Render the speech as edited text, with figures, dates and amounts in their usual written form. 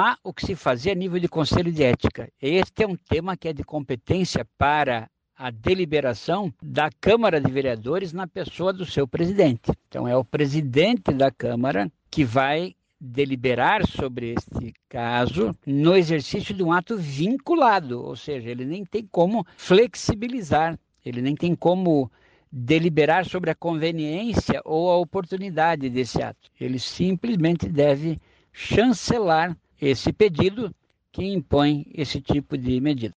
há o que se fazer a nível de conselho de ética. Este é um tema que é de competência para a deliberação da Câmara de Vereadores na pessoa do seu presidente. Então, é o presidente da Câmara que vai deliberar sobre este caso no exercício de um ato vinculado, ou seja, ele nem tem como flexibilizar, ele nem tem como deliberar sobre a conveniência ou a oportunidade desse ato. Ele simplesmente deve chancelar esse pedido que impõe esse tipo de medida.